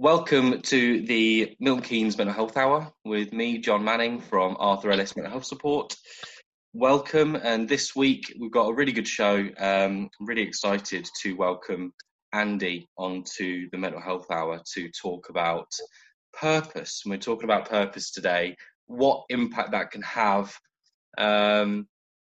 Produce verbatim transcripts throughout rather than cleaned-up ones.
Welcome to the Milton Keynes Mental Health Hour with me, John Manning from Arthur Ellis Mental Health Support. Welcome, and this week we've got a really good show. Um, I'm really excited to welcome Andy onto the Mental Health Hour to talk about purpose. And we're talking about purpose today, what impact that can have, um,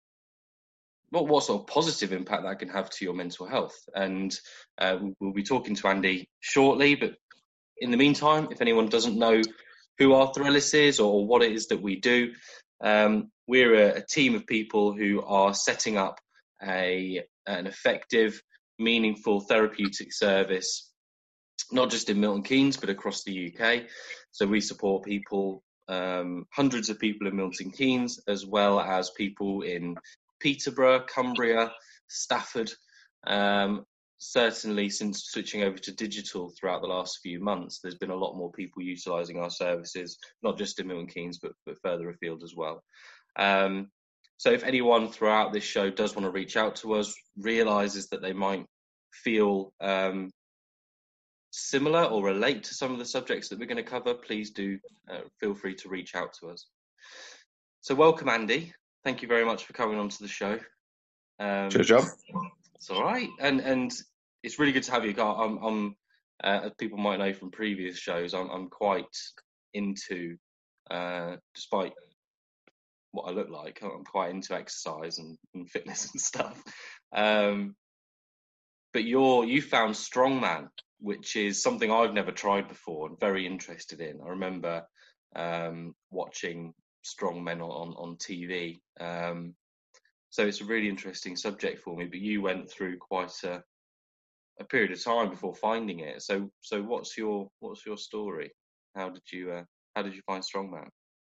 what, what sort of positive impact that can have to your mental health. And uh, we'll be talking to Andy shortly, but in the meantime, if anyone doesn't know who Arthur Ellis is or what it is that we do, um, we're a, a team of people who are setting up a an effective, meaningful therapeutic service, not just in Milton Keynes, but across the U K. So we support people, um, hundreds of people in Milton Keynes, as well as people in Peterborough, Cumbria, Stafford, um, certainly since switching over to digital throughout the last few months, there's been a lot more people utilising our services, not just in Milton Keynes, but, but further afield as well. Um, so if anyone throughout this show does want to reach out to us, realises that they might feel um, similar or relate to some of the subjects that we're going to cover, please do uh, feel free to reach out to us. So welcome, Andy. Thank you very much for coming onto the show. Um, Sure, John. It's all right, and and it's really good to have you. I'm, I'm uh, as people might know from previous shows, I'm I'm quite into, uh, despite what I look like, I'm quite into exercise and, and fitness and stuff. Um, but you're you found strongman, which is something I've never tried before and very interested in. I remember um, watching strongmen on on T V. Um, So it's a really interesting subject for me, but you went through quite a, a period of time before finding it. So, so what's your what's your story? How did you uh, how did you find strongman?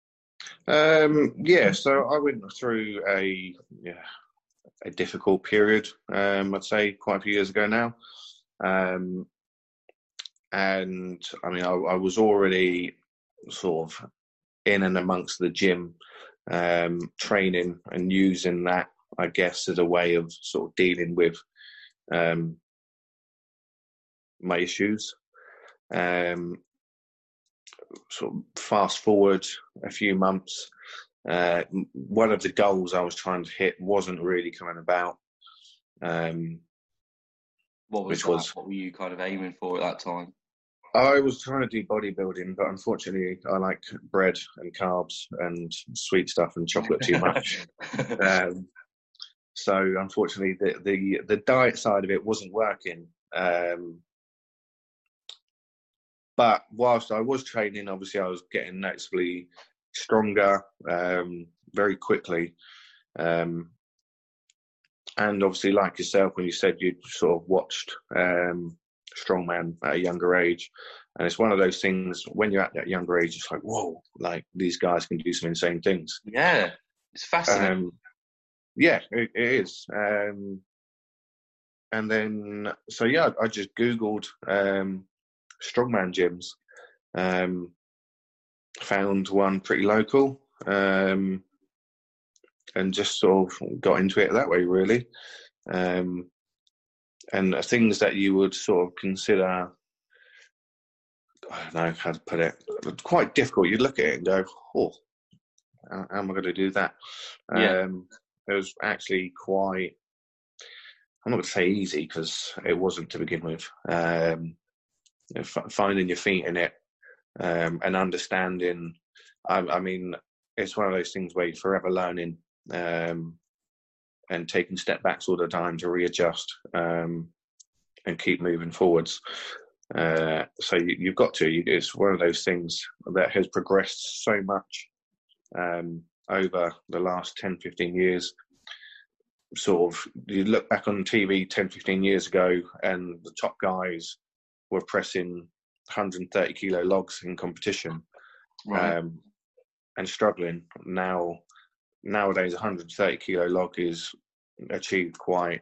Um, yeah, so I went through a yeah, a difficult period. Um, I'd say quite a few years ago now, um, and I mean, I, I was already sort of in and amongst the gym, um, training and using that, I guess, as a way of sort of dealing with um, my issues. Um, sort of fast forward a few months, uh, one of the goals I was trying to hit wasn't really coming about. Um, What was which that? was What were you kind of aiming for at that time? I was trying to do bodybuilding, but unfortunately, I like bread and carbs and sweet stuff and chocolate too much. um, so, unfortunately, the, the the diet side of it wasn't working. Um, but whilst I was training, obviously, I was getting noticeably stronger um, very quickly. Um, and obviously, like yourself, when you said you'd sort of watched um, Strongman at a younger age, and it's one of those things when you're at that younger age, it's like, whoa, like these guys can do some insane things. Yeah, it's fascinating. Um, yeah, it, it is. Um, and then, so yeah, I just Googled um, strongman gyms, um, found one pretty local, um, and just sort of got into it that way, really. Um, and things that you would sort of consider, I don't know how to put it, quite difficult. You'd look at it and go, oh, how am I going to do that? Yeah. Um, it was actually quite, I'm not going to say easy because it wasn't to begin with. Um, you know, f- finding your feet in it um, and understanding, I, I mean, it's one of those things where you're forever learning um, and taking step backs all the time to readjust um, and keep moving forwards. Uh, so you, you've got to. It's one of those things that has progressed so much um, over the last ten, fifteen years. Sort of, you look back on T V ten, fifteen years ago, and the top guys were pressing one hundred thirty kilo logs in competition, Right. um, and struggling. Now, nowadays, one hundred thirty kilo log is achieved quite,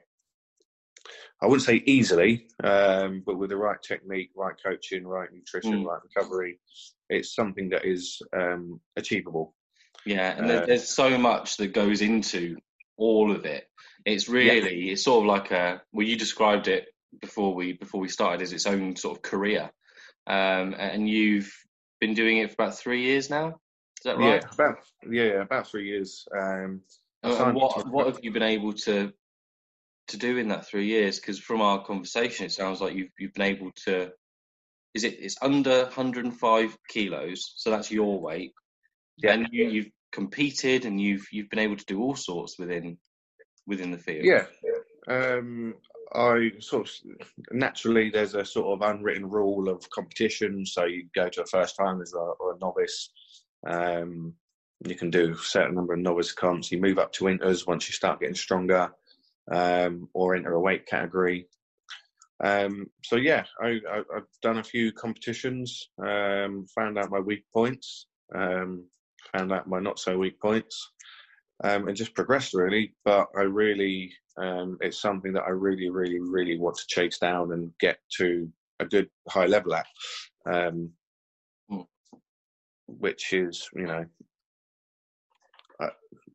I wouldn't say easily, um, but with the right technique, right coaching, right nutrition, Mm. right recovery, it's something that is um, achievable. Yeah, and Uh, there, there's so much that goes into all of it. It's really, yeah. It's sort of like a, well, you described it before we before we started as its own sort of career. um, and you've been doing it for about three years now. Is that Yeah, right? about yeah, about three years. Um, I And and signed up to what my what have you been able to to do in that three years? Because from our conversation, it sounds like you've you've been able to. Is it? It's under one hundred five kilos, so that's your weight, yeah, and you, you've competed and you've you've been able to do all sorts within within the field. yeah. Um, I sort of naturally there's a sort of unwritten rule of competition. So you go to a first timers or, or a novice. Um, you can do a certain number of novice comps. You move up to inters once you start getting stronger, um, or enter a weight category. Um, so yeah, I, I, I've done a few competitions. Um, found out my weak points. Um, found out my not so weak points. Um, and just progressed really. But I really, um, it's something that I really, really, really want to chase down and get to a good high level at, um, Mm. which is, you know, I,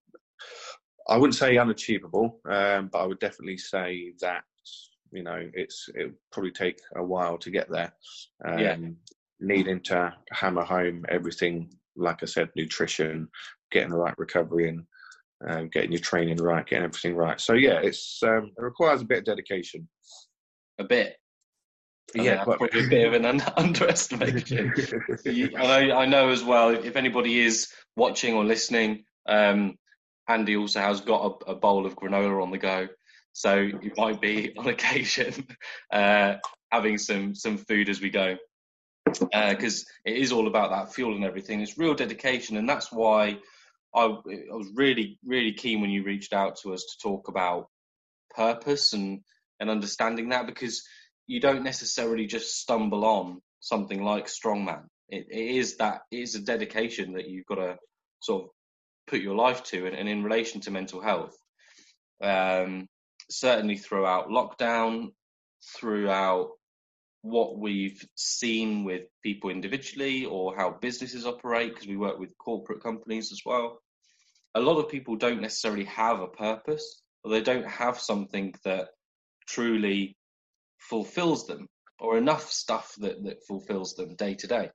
I wouldn't say unachievable, um, but I would definitely say that, you know, it's it would probably take a while to get there. Um, Yeah. Needing to hammer home everything, like I said, nutrition, getting the right recovery in. Um, getting your training right, getting everything right. So yeah, it's um, it requires a bit of dedication. A bit. I Yeah, think that's quite probably a bit of an un- underestimation. You- I know, I know as well. If anybody is watching or listening, um, Andy also has got a, a bowl of granola on the go, so you might be on occasion uh, having some some food as we go, because uh, it is all about that fuel and everything. It's real dedication, and that's why I, I was really really keen when you reached out to us to talk about purpose and and understanding that, because you don't necessarily just stumble on something like strongman. It, it is that it is a dedication that you've got to sort of put your life to, and, and in relation to mental health, um, certainly throughout lockdown, throughout what we've seen with people individually or how businesses operate, because we work with corporate companies as well. A lot of people don't necessarily have a purpose, or they don't have something that truly fulfills them, or enough stuff that, that fulfills them day to day.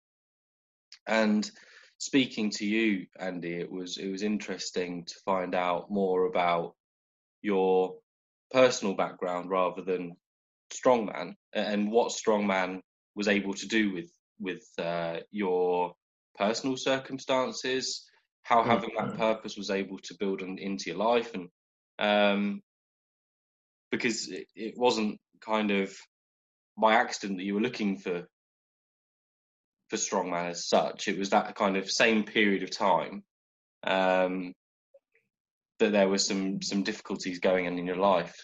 And speaking to you, Andy, it was it was interesting to find out more about your personal background rather than strongman, and what strongman was able to do with with uh, your personal circumstances, how having that purpose was able to build an, into your life, and um, because it, it wasn't kind of by accident that you were looking for for strongman as such. It was that kind of same period of time um, that there were some some difficulties going on in your life.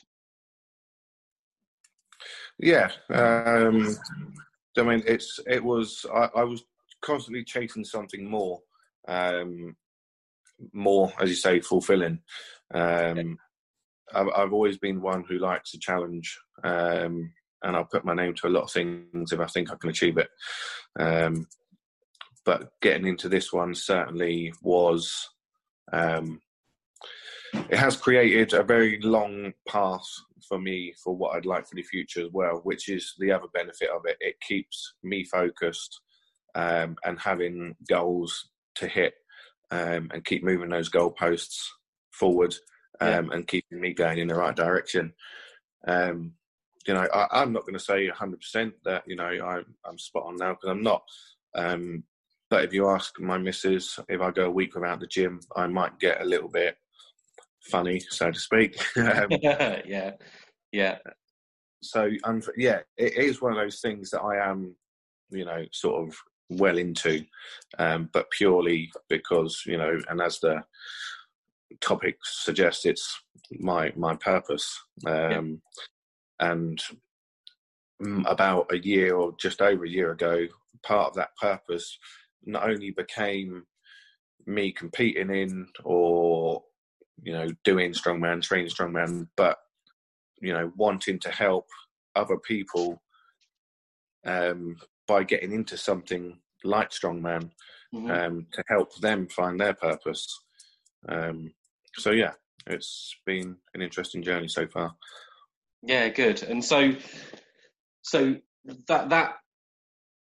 Yeah, um, I mean, it's it was I, I was constantly chasing something more, um, more as you say, fulfilling. Um, I've, I've always been one who likes a challenge, um, and I'll put my name to a lot of things if I think I can achieve it. Um, but getting into this one certainly was. Um, it has created a very long path for me for what I'd like for the future as well, which is the other benefit of it. It keeps me focused um, and having goals to hit um, and keep moving those goalposts forward um, yeah. and keeping me going in the right direction. Um, you know, I, I'm not going to say one hundred percent that, you know, I, I'm spot on now, because I'm not. Um, but if you ask my missus, if I go a week without the gym, I might get a little bit funny, so to speak. um, yeah, yeah. So, um, yeah, it is one of those things that I am, you know, sort of well into, um, but purely because, you know, and as the topic suggests, it's my my purpose. Um, yeah. And about a year or just over a year ago, part of that purpose not only became me competing in or, you know, doing strongman, training strongman, but, you know, wanting to help other people um, by getting into something like strongman, mm-hmm. um, to help them find their purpose. Um, so, yeah, it's been an interesting journey so far. Yeah, good. And so, so that that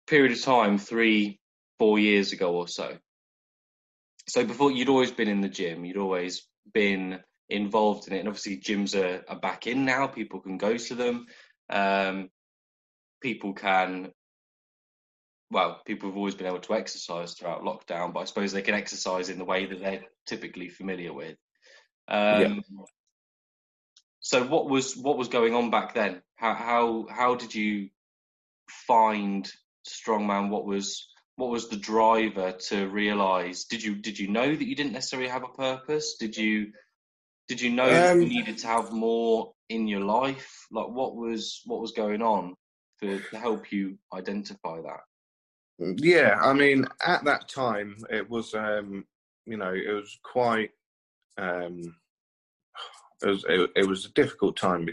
period of time, three, four years ago or so. So before, you'd always been in the gym, you'd always been involved in it, and obviously gyms are, are back in now. People can go to them. Um, people can, well, people have always been able to exercise throughout lockdown, but I suppose they can exercise in the way that they're typically familiar with. Um, Yeah. So what was what was going on back then? How how how did you find strongman? What was what was the driver to realise? Did you did you know that you didn't necessarily have a purpose? Did you did you know that you Um, needed to have more in your life? Like what was what was going on for to help you identify that? yeah, I mean, at that time, it was, um, you know, it was quite, um, it was, it, it was a difficult time.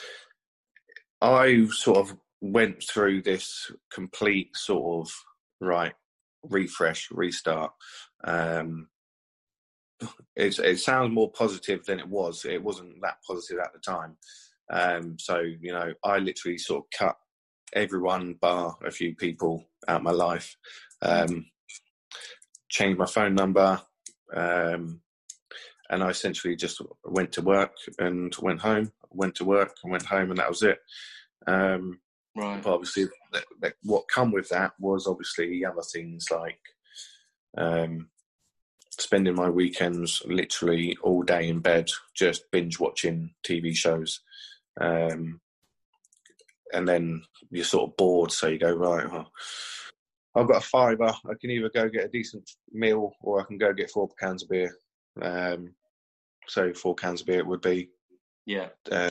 I sort of went through this complete sort of, right, refresh, restart. Um, it's, it sounds more positive than it was. It wasn't that positive at the time. Um, so, you know, I literally sort of cut everyone bar a few people out of my life. Um, changed my phone number, um, and I essentially just went to work and went home, went to work and went home, and that was it. Um, Right. But obviously, that, that, what come with that was obviously other things like um, spending my weekends literally all day in bed, just binge watching T V shows. Um, and then you're sort of bored, so you go, right, well, I've got a fiver. I can either go get a decent meal or I can go get four cans of beer. Um, so four cans of beer would be Yeah. uh,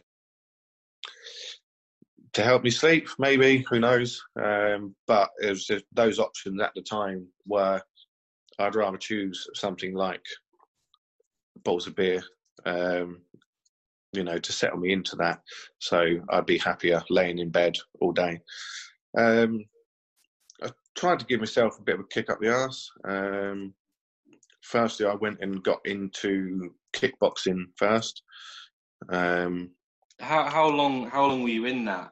to help me sleep, maybe, who knows. Um, but it was just, those options at the time were, I'd rather choose something like bottles of beer, um, you know, to settle me into that. So I'd be happier laying in bed all day. Um, I tried to give myself a bit of a kick up the arse. Um, firstly, I went and got into kickboxing first. Um, How how long how long were you in that?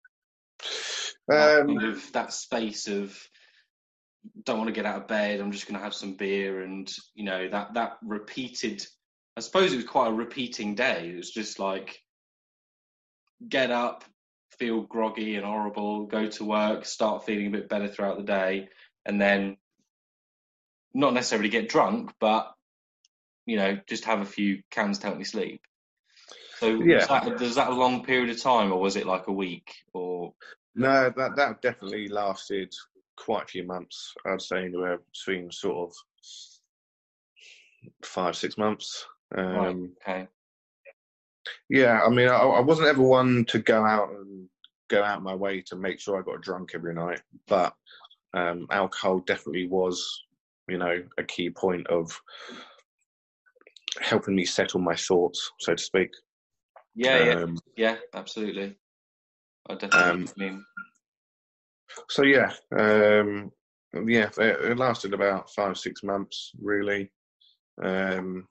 That um, kind of that space of don't want to get out of bed. I'm just going to have some beer, and you know that that repeated. I suppose it was quite a repeating day. It was just like get up, feel groggy and horrible, go to work, start feeling a bit better throughout the day, and then not necessarily get drunk, but you know just have a few cans to help me sleep. So was yeah, that was that a long period of time, or was it like a week? Or no, that that definitely lasted quite a few months. I'd say anywhere between sort of five, six months. right, Um, okay, yeah, I mean, I, I wasn't ever one to go out and go out my way to make sure I got drunk every night, but um, alcohol definitely was, you know, a key point of helping me settle my thoughts, so to speak. yeah, yeah, Um, yeah, absolutely. I definitely um, mean, so yeah, um, yeah, it, it lasted about five, six months, really. Um,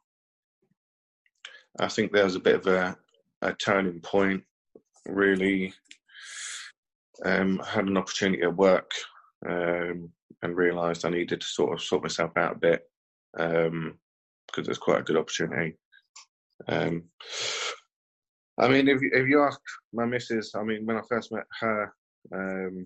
I think there was a bit of a, a turning point, really. Um, I had an opportunity at work um, and realised I needed to sort of sort myself out a bit um, because it's quite a good opportunity. Um, I mean, if, if you ask my missus, I mean, when I first met her, um,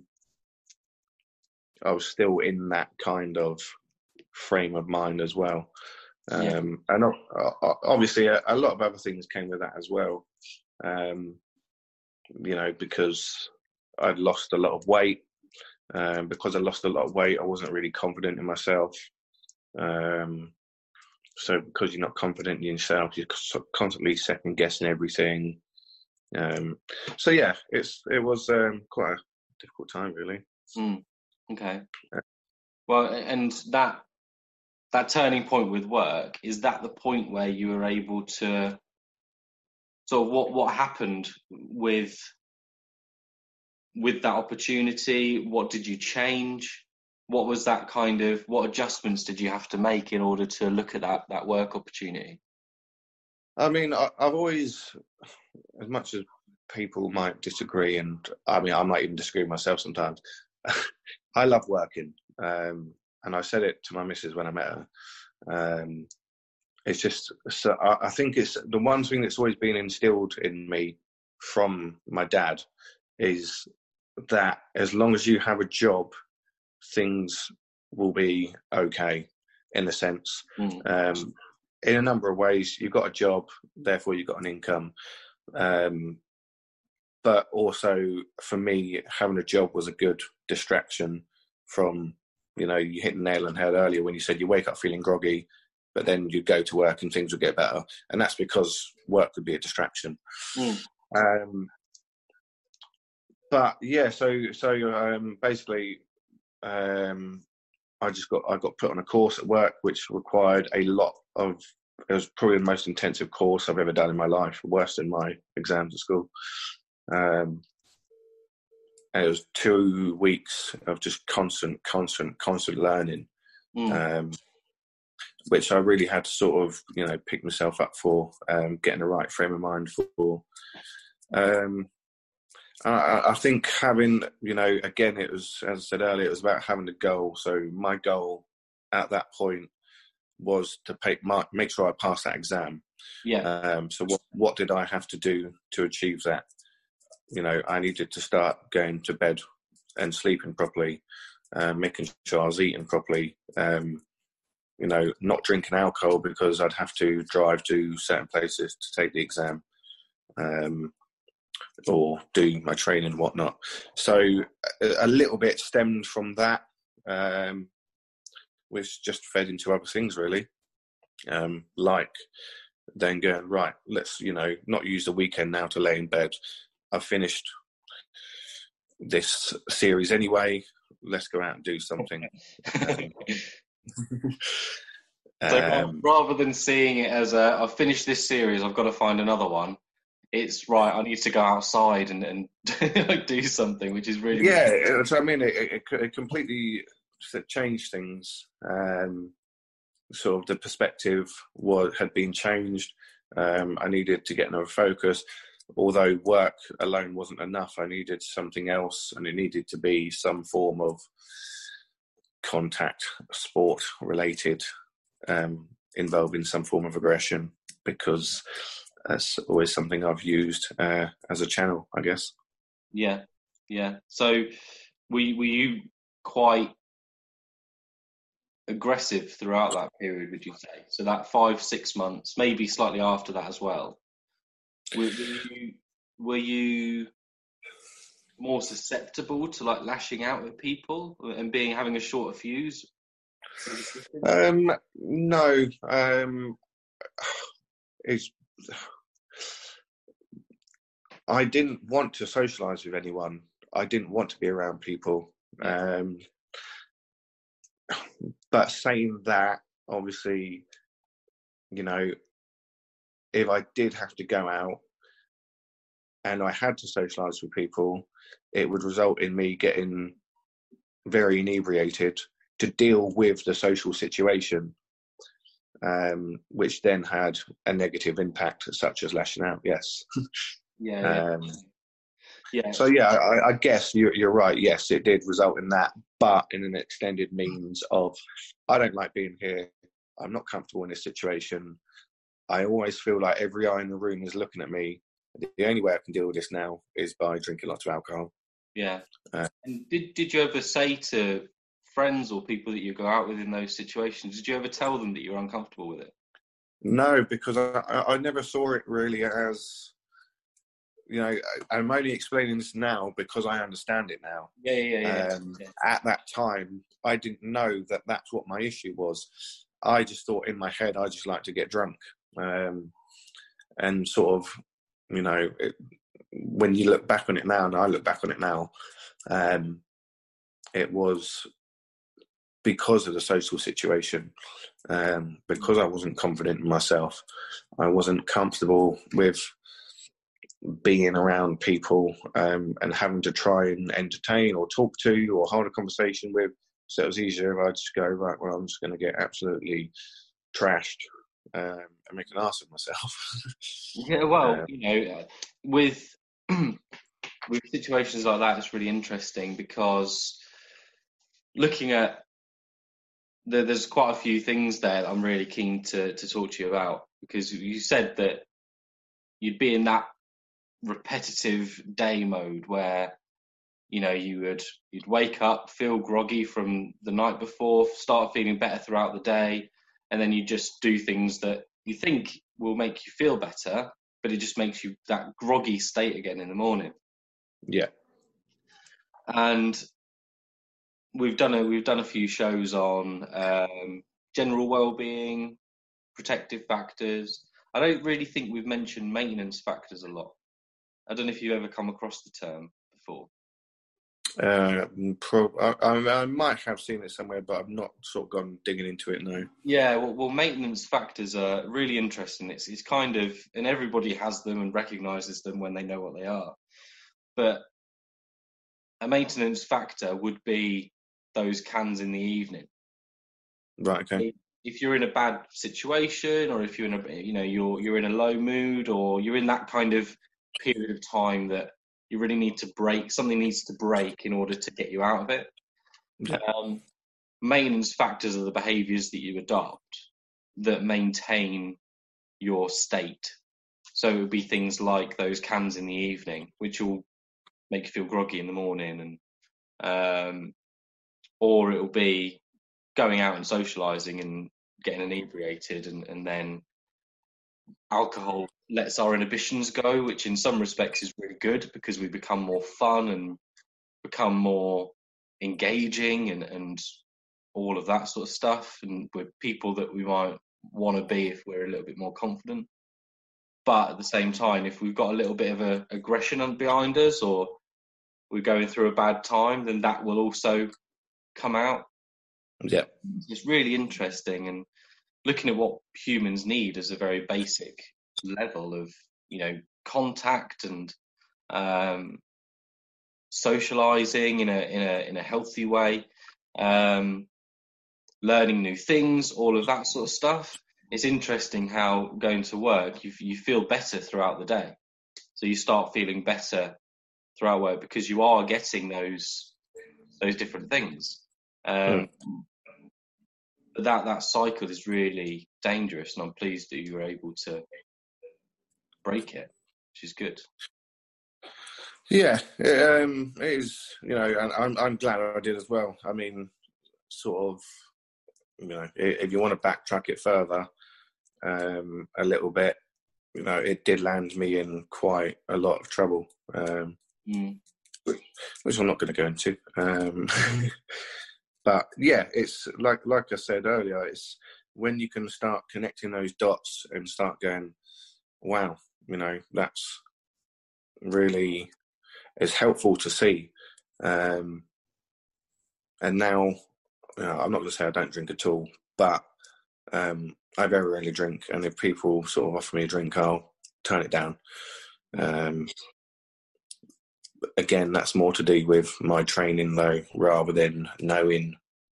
I was still in that kind of frame of mind as well. yeah, Um, and uh, obviously, a, a lot of other things came with that as well. Um, you know, because I'd lost a lot of weight. Um, because I lost a lot of weight, I wasn't really confident in myself. Um, so because you're not confident in yourself, you're constantly second guessing everything. Um, so yeah, it's it was um, quite a difficult time, really. mm, okay. Well, and that that turning point with work, is that the point where you were able to? So what what happened with with that opportunity? What did you change? What was that kind of, what adjustments did you have to make in order to look at that that work opportunity? I mean, I, I've always, as much as people might disagree, and I mean, I might even disagree with myself sometimes, I love working, um, and I said it to my missus when I met her. Um, it's just, so I, I think it's the one thing that's always been instilled in me from my dad is that as long as you have a job, things will be okay, in a sense. Mm. Um, in a number of ways, you've got a job, therefore you've got an income. Um, but also, for me, having a job was a good distraction from, you know, you hit the nail on the head earlier when you said you wake up feeling groggy, but then you go to work and things would get better. And that's because work could be a distraction. Mm. Um, but yeah, so so um, basically, um, I just got I got put on a course at work which required a lot of. It was probably the most intensive course I've ever done in my life, worse than my exams at school. Um, and it was two weeks of just constant, constant, constant learning, Mm. um, which I really had to sort of, you know, pick myself up for, um, getting the right frame of mind for. Um, I, I think having, you know, again, it was, as I said earlier, it was about having a goal. So my goal at that point was to pay, my, make sure I passed that exam. Yeah. Um, so what, what did I have to do to achieve that? You know, I needed to start going to bed and sleeping properly, uh, making sure I was eating properly, um, you know, not drinking alcohol because I'd have to drive to certain places to take the exam, um, or do my training and whatnot. So a, a little bit stemmed from that, um, which just fed into other things really, um, like then going, right, let's, you know, not use the weekend now to lay in bed. I've finished this series anyway. Let's go out and do something. So um, rather than seeing it as a, I've finished this series, I've got to find another one, it's right, I need to go outside and, and do something, which is really... Yeah, really so I mean, it, it, it completely changed things. Um, sort of the perspective was, had been changed. Um, I needed to get another focus. Although work alone wasn't enough, I needed something else, and it needed to be some form of contact sport related, um, involving some form of aggression, because that's always something I've used uh, as a channel, I guess. Yeah, yeah. So were you, were you quite aggressive throughout that period, would you say? So that five, six months, maybe slightly after that as well. Were, were you were you more susceptible to like lashing out at people and being having a shorter fuse? Um, no, um, it's. I didn't want to socialise with anyone. I didn't want to be around people. Um, but saying that, obviously, you know, if I did have to go out and I had to socialise with people, it would result in me getting very inebriated to deal with the social situation, um, which then had a negative impact, such as lashing out. Yes. Yeah. Yeah. um, yeah. So yeah, I, I guess you're, you're right. Yes, it did result in that, but in an extended means of, I don't like being here. I'm not comfortable in this situation. I always feel like every eye in the room is looking at me. The only way I can deal with this now is by drinking lots of alcohol. Yeah. Uh, and did did you ever say to friends or people that you go out with in those situations, did you ever tell them that you were uncomfortable with it? No, because I, I, I never saw it really as, you know, I'm only explaining this now because I understand it now. Yeah, yeah, yeah. Um, yeah. At that time, I didn't know that that's what my issue was. I just thought in my head, I just like to get drunk. Um, and sort of, you know, it, when you look back on it now, and I look back on it now, um, it was because of the social situation, um, because I wasn't confident in myself. I wasn't comfortable with being around people, um, and having to try and entertain or talk to or hold a conversation with. So it was easier if I just go, right, well, I'm just going to get absolutely trashed, um, and make an ass of myself. Yeah, well, um, you know, with with situations like that, it's really interesting because looking at the, there's quite a few things there that I'm really keen to to talk to you about, because you said that you'd be in that repetitive day mode where, you know, you would you'd wake up, feel groggy from the night before, start feeling better throughout the day, and then you just do things that you think will make you feel better, but it just makes you that groggy state again in the morning. Yeah. And we've done a we've done a few shows on um, general well-being, protective factors. I don't really think we've mentioned maintenance factors a lot. I don't know if you've ever come across the term before. Uh, pro- I, I, I might have seen it somewhere, but I've not sort of gone digging into it now. Yeah, well, well, maintenance factors are really interesting. It's it's kind of, and everybody has them and recognises them when they know what they are. But a maintenance factor would be those cans in the evening. Right. Okay. If you're in a bad situation, or if you're in a, you know, you're you're in a low mood, or you're in that kind of period of time that you really need to break, something needs to break in order to get you out of it. Yeah. Um, maintenance factors are the behaviours that you adopt that maintain your state. So it would be things like those cans in the evening, which will make you feel groggy in the morning, and um, or it will be going out and socialising and getting inebriated, and, and then alcohol lets our inhibitions go, which in some respects is really good because we become more fun and become more engaging, and, and all of that sort of stuff, and we're people that we might want to be if we're a little bit more confident. But at the same time, if we've got a little bit of a aggression behind us, or we're going through a bad time, then that will also come out. Yeah. It's really interesting, and looking at what humans need as a very basic level of, you know, contact and um, socializing in a in a in a healthy way, um, learning new things, all of that sort of stuff. It's interesting how going to work, you you feel better throughout the day. So you start feeling better throughout work because you are getting those those different things. Um, mm. But that that cycle is really dangerous, and I'm pleased that you were able to break it, which is good. Yeah, it, um, it is. You know, and I'm I'm glad I did as well. I mean, sort of, you know, if you want to backtrack it further um, a little bit, you know, it did land me in quite a lot of trouble, um, mm. which, which I'm not going to go into. Um, but yeah, it's like like I said earlier, it's when you can start connecting those dots and start going, wow, you know, that's really is helpful to see. Um, and now, you know, I'm not going to say I don't drink at all, but um, I very rarely drink. And if people sort of offer me a drink, I'll turn it down. Um, again, that's more to do with my training, though, rather than knowing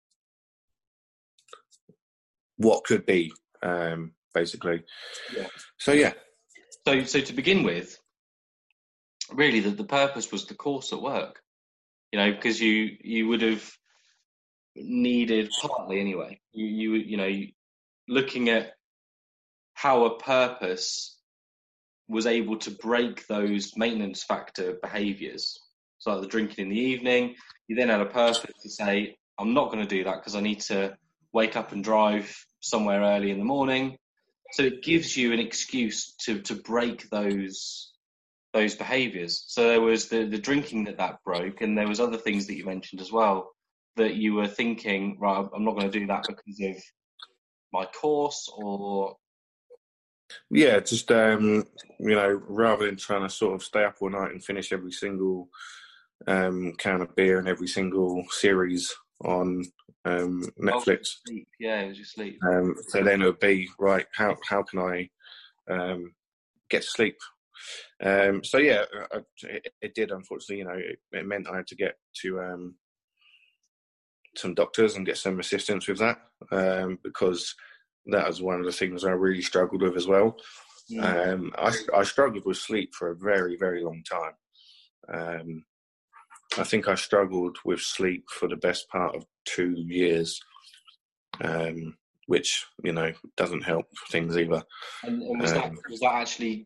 what could be, um, basically. Yeah. So, yeah. So, so to begin with, really, the, the purpose was the course at work, you know, because you you would have needed, partly anyway, you you you know, looking at how a purpose was able to break those maintenance factor behaviours. So like the drinking in the evening, you then had a purpose to say, I'm not going to do that because I need to wake up and drive somewhere early in the morning. So it gives you an excuse to to break those those behaviours. So there was the, the drinking that that broke, and there was other things that you mentioned as well, that you were thinking, right, I'm not going to do that because of my course, or... Yeah, just, um, you know, rather than trying to sort of stay up all night and finish every single um, can of beer and every single series on um, Netflix. Oh, sleep. Yeah, it was your sleep. Um, so then it would be, right, how, how can I um, get to sleep? Um, so yeah, it, it did, unfortunately. You know, it, it meant I had to get to um, some doctors and get some assistance with that, um, because that was one of the things I really struggled with as well. Mm. Um, I, I struggled with sleep for a very, very long time. Um, I think I struggled with sleep for the best part of two years, um, which, you know, doesn't help things either. And, and was um, that was that actually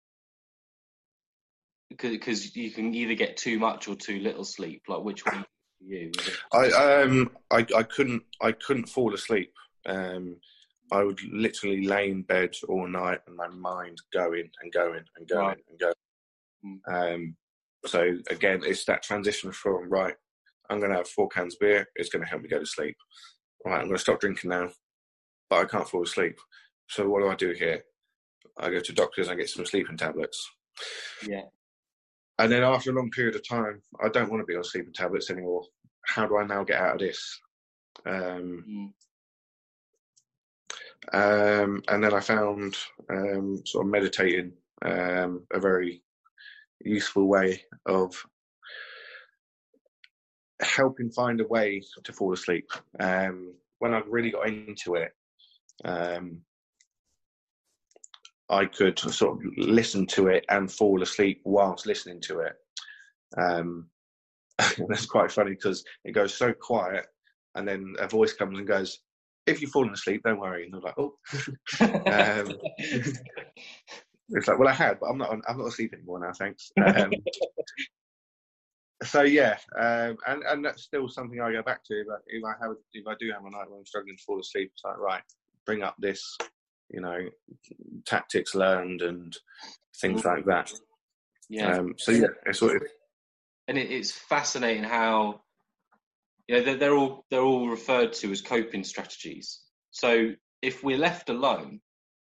because you can either get too much or too little sleep? Like, which one for you? Was it? I um I, I couldn't I couldn't fall asleep. Um, I would literally lay in bed all night and my mind going and going and going Right. and going. Mm. Um, so again, it's that transition from, right, I'm going to have four cans of beer. It's going to help me go to sleep. Right, I'm going to stop drinking now, but I can't fall asleep. So what do I do here? I go to doctors and I get some sleeping tablets. Yeah. And then after a long period of time, I don't want to be on sleeping tablets anymore. How do I now get out of this? Um, mm. Um, and then I found um, sort of meditating um, a very useful way of helping find a way to fall asleep. Um, when I really got into it, um, I could sort of listen to it and fall asleep whilst listening to it. Um, and that's quite funny because it goes so quiet, and then a voice comes and goes, "If you've fallen asleep, don't worry." And I'm like, "Oh." um, it's like, well, I had, but I'm not. I'm not asleep anymore now, thanks. Um, so yeah, um, and and that's still something I go back to. But if I have, if I do have a night where I'm struggling to fall asleep, it's like, right, bring up this, you know, tactics learned and things like that. Yeah. Um, so yeah, it's sort of. And it, it's fascinating how, you know, they're, they're all they're all referred to as coping strategies. So if we're left alone,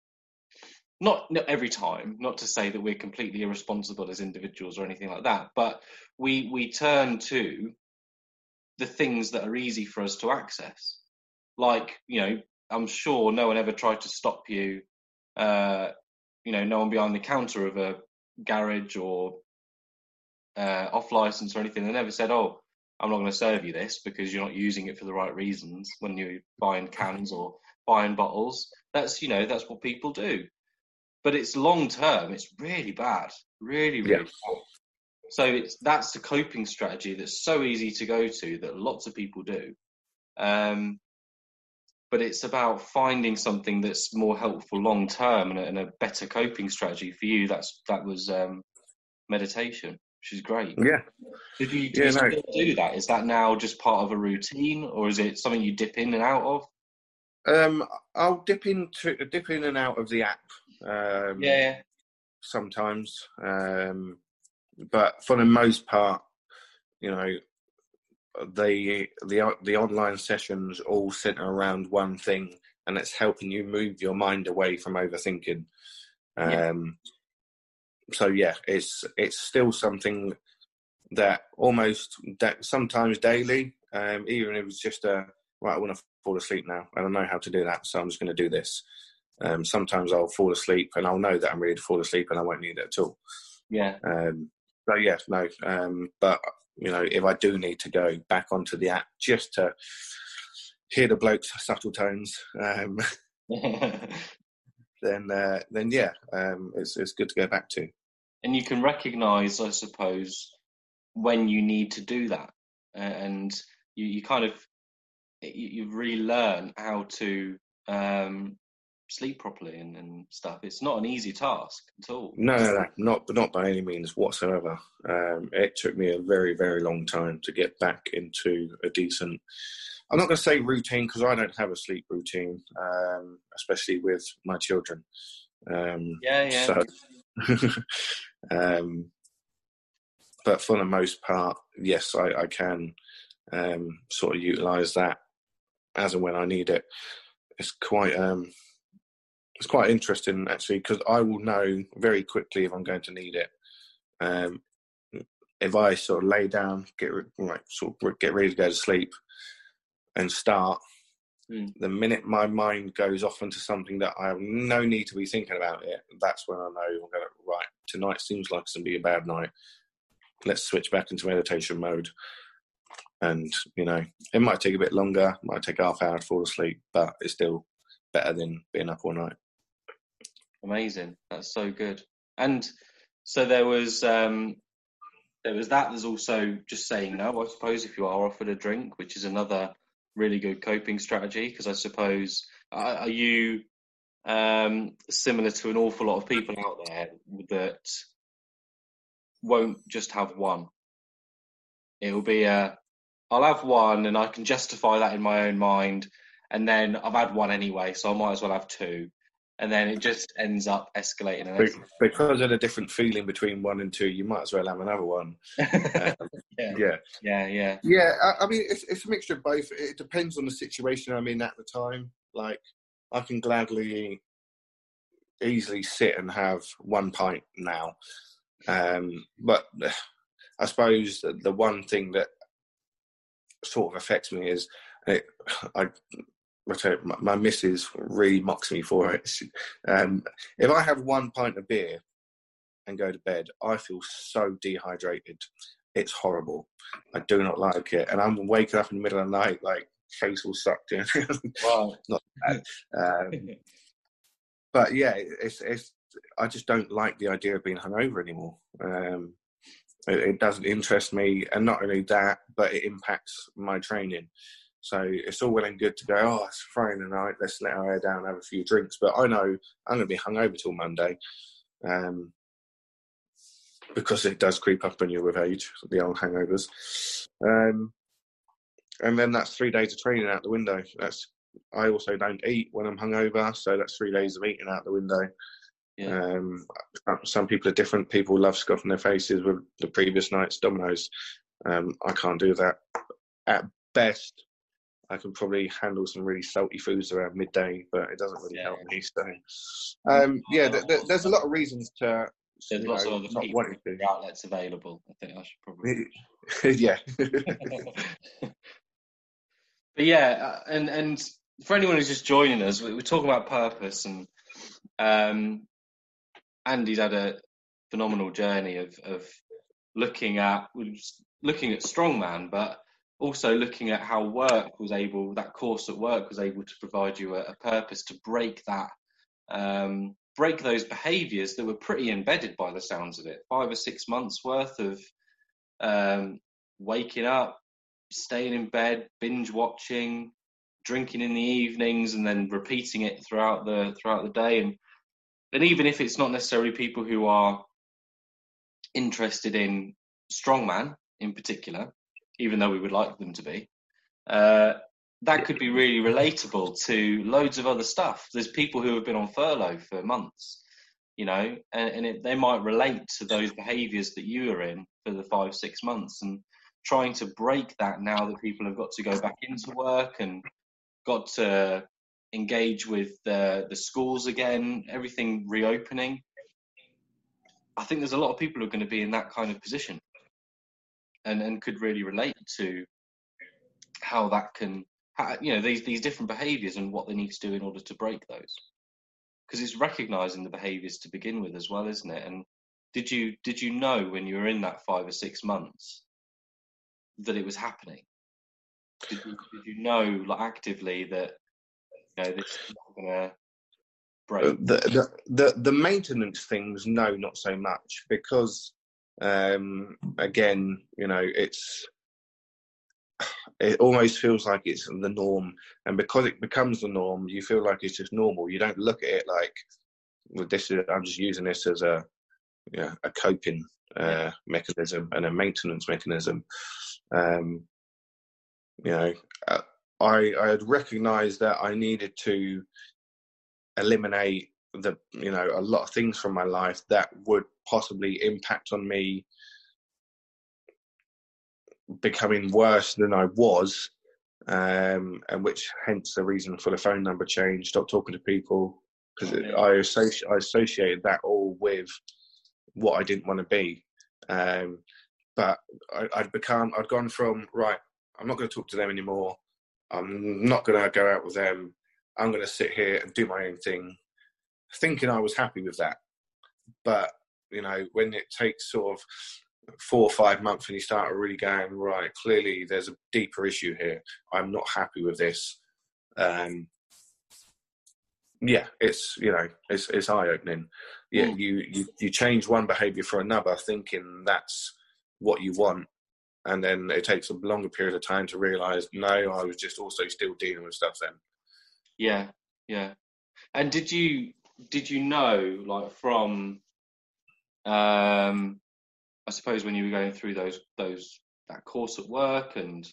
not, not every time, not to say that we're completely irresponsible as individuals or anything like that, but we we turn to the things that are easy for us to access. Like, you know, I'm sure no one ever tried to stop you, uh, you know, no one behind the counter of a garage or uh, off license or anything. They never said, "Oh, I'm not going to serve you this because you're not using it for the right reasons." When you're buying cans or buying bottles, that's, you know, that's what people do. But it's long term. It's really bad, really, really Yeah. bad. So it's that's the coping strategy that's so easy to go to that lots of people do. Um, but it's about finding something that's more helpful long term and, and a better coping strategy for you. That's that was um, meditation, which is great. Yeah. Did you, do yeah, you no. still do that? Is that now just part of a routine, or is it something you dip in and out of? Um, I'll dip into dip in and out of the app. Um, yeah. Sometimes, um, but for the most part, you know, the the the online sessions all center around one thing, and it's helping you move your mind away from overthinking. Um, yeah. So yeah, it's it's still something that almost that sometimes daily, um, even if it's just a right, I want to fall asleep now, and I know how to do that, so I'm just going to do this. Um, sometimes I'll fall asleep and I'll know that I'm ready to fall asleep and I won't need it at all. Yeah. Um, so yeah, no. Um, but you know, if I do need to go back onto the app just to hear the bloke's subtle tones, um, then uh, then yeah, um, it's it's good to go back to. And you can recognise, I suppose, when you need to do that, and you, you kind of you, you really learn how to um, sleep properly and, and stuff. It's not an easy task at all. No, no, no, not not by any means whatsoever. Um, it took me a very, very long time to get back into a decent. I'm not going to say routine because I don't have a sleep routine, um, especially with my children. Um, yeah, yeah. So, um, but for the most part, yes, I, I can um, sort of utilise that as and when I need it. It's quite. Um, It's quite interesting, actually, because I will know very quickly if I'm going to need it. Um, if I sort of lay down, get like, sort of get ready to go to sleep, and start, mm. the minute my mind goes off into something that I have no need to be thinking about it, that's when I know I'm going to, right, tonight seems like it's going to be a bad night. Let's switch back into meditation mode. And, you know, it might take a bit longer, it might take half an hour to fall asleep, but it's still better than being up all night. Amazing. That's so good. And so there was, um, there was that. There's also just saying no, I suppose, if you are offered a drink, which is another really good coping strategy. Because I suppose, are, are you um, similar to an awful lot of people out there that won't just have one? It'll be a, I'll have one and I can justify that in my own mind, and then I've had one anyway, so I might as well have two. And then it just ends up escalating. And escalating. Because of the different feeling between one and two, you might as well have another one. um, yeah. yeah, yeah, yeah, yeah. I, I mean, it's, it's a mixture of both. It depends on the situation I'm in at the time. Like, I can gladly, easily sit and have one pint now, um, but I suppose the one thing that sort of affects me is it, I. My, my missus really mocks me for it. Um, if I have one pint of beer and go to bed, I feel so dehydrated. It's horrible. I do not like it. And I'm waking up in the middle of the night, like, face all sucked in. Wow. Not bad. Um, but yeah, it's, it's, I just don't like the idea of being hungover anymore. Um, it, it doesn't interest me. And not only that, but it impacts my training. So it's all well and good to go, oh, it's Friday night, let's let our hair down and have a few drinks. But I know I'm going to be hungover till Monday, um, because it does creep up on you with age, the old hangovers. Um, and then that's three days of training out the window. That's I also don't eat when I'm hungover, so that's three days of eating out the window. Yeah. Um, some people are different. People love scuffing their faces with the previous night's Dominoes. Um, I can't do that. At best, I can probably handle some really salty foods around midday, but it doesn't really yeah. help me. So, um, yeah, th- th- there's a lot of reasons to. There's you lots know, of other not people wanting to. outlets available. I think I should probably. yeah. But yeah, and and for anyone who's just joining us, we're talking about purpose, and um, Andy's had a phenomenal journey of of looking at looking at strongman, but also looking at how work was able, that course at work was able to provide you a, a purpose to break that, um, break those behaviours that were pretty embedded by the sounds of it. Five or six months worth of um, waking up, staying in bed, binge watching, drinking in the evenings, and then repeating it throughout the throughout the day. And and even if it's not necessarily people who are interested in strongman in particular, even though we would like them to be, uh, that could be really relatable to loads of other stuff. There's people who have been on furlough for months, you know, and, and it, they might relate to those behaviours that you are in for the five, six months, and trying to break that now that people have got to go back into work and got to engage with the, the schools again, everything reopening. I think there's a lot of people who are going to be in that kind of position. And, and could really relate to how that can, how, you know, these these different behaviours and what they need to do in order to break those. Because it's recognising the behaviours to begin with as well, isn't it? And did you did you know when you were in that five or six months that it was happening? Did you, did you know like, actively that, you know, this is not going to break? The, the the the maintenance things, no, not so much, because. Um, again, you know, it's it almost feels like it's the norm, and because it becomes the norm, you feel like it's just normal. You don't look at it like, well, this is, I'm just using this as a, you know, a coping uh, yeah. mechanism and a maintenance mechanism. Um, you know, I I had recognised that I needed to eliminate the, you know, a lot of things from my life that would possibly impact on me becoming worse than I was, um, and which hence the reason for the phone number change, stop talking to people, because oh, yeah. I, associ- I associated that all with what I didn't want to be. Um, but I, I'd become, I'd gone from, right, I'm not going to talk to them anymore. I'm not going to go out with them. I'm going to sit here and do my own thing, thinking I was happy with that. But you know, when it takes sort of four or five months and you start really going, right, clearly there's a deeper issue here. I'm not happy with this. Um, yeah, it's, you know, it's, it's eye-opening. Yeah, mm. you, you, you change one behaviour for another, thinking that's what you want, and then it takes a longer period of time to realise, no, I was just also still dealing with stuff then. Yeah, yeah. And did you did you know, like, from um, I suppose when you were going through those those that course at work and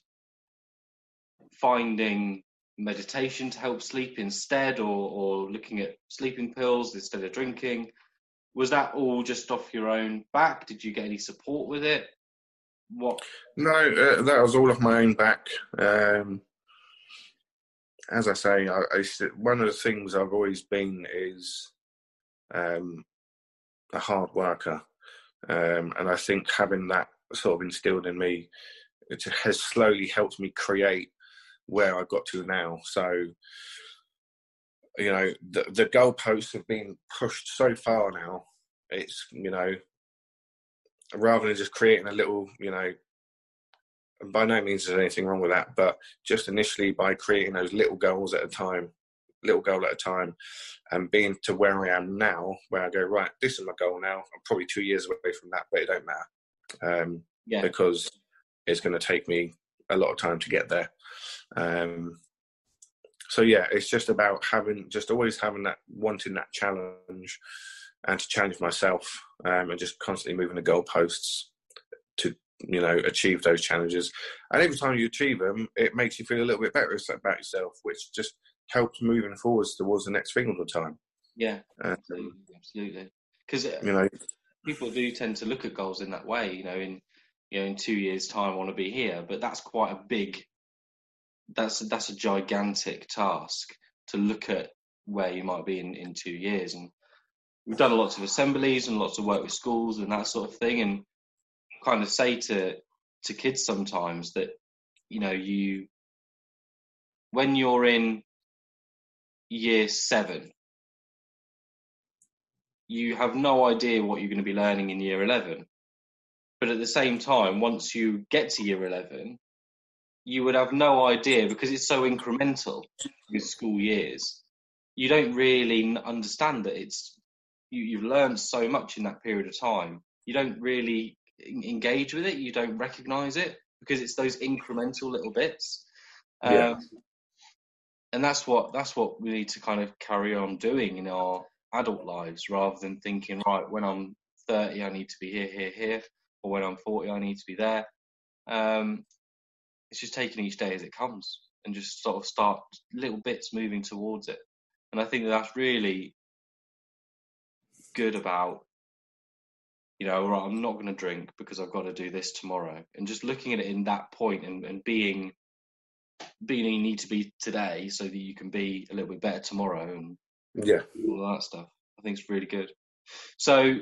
finding meditation to help sleep instead, or or looking at sleeping pills instead of drinking, was that all just off your own back? Did you get any support with it? What? No, uh, that was all off my own back. Um, as I say, I, I, one of the things I've always been is um, a hard worker. Um, and I think having that sort of instilled in me, it has slowly helped me create where I got to now. So, you know, the, the goalposts have been pushed so far now. It's, you know, rather than just creating a little, you know, by no means is there anything wrong with that, but just initially by creating those little goals at a time, little goal at a time, and being to where I am now, where I go, right, this is my goal now. I'm probably two years away from that, but it don't matter, um, yeah. because it's going to take me a lot of time to get there. Um, so yeah, it's just about having, just always having that, wanting that challenge, and to challenge myself, um, and just constantly moving the goalposts to, you know, achieve those challenges. And every time you achieve them, it makes you feel a little bit better about yourself, which just helps moving forwards towards the next thing all the time. Yeah, um, absolutely. Because you know, people do tend to look at goals in that way. You know, in you know, in two years' time, I want to be here, but that's quite a big. That's that's a gigantic task to look at where you might be in, in two years. And we've done lots of assemblies and lots of work with schools and that sort of thing, and kind of say to to kids sometimes that, you know, you when you're in year seven, you have no idea what you're going to be learning in year eleven. But at the same time, once you get to year eleven, you would have no idea, because it's so incremental with school years. You don't really understand that it's you, you've learned so much in that period of time. You don't really engage with it. You don't recognise it because it's those incremental little bits. Um, yeah. And that's what that's what we need to kind of carry on doing in our adult lives, rather than thinking, right, when I'm thirty, I need to be here, here, here, or when I'm forty, I need to be there. Um, it's just taking each day as it comes and just sort of start little bits moving towards it. And I think that that's really good about, you know, right, I'm not going to drink because I've got to do this tomorrow. And just looking at it in that point, and, and being, being you need to be today so that you can be a little bit better tomorrow, and yeah, all that stuff. I think it's really good. So,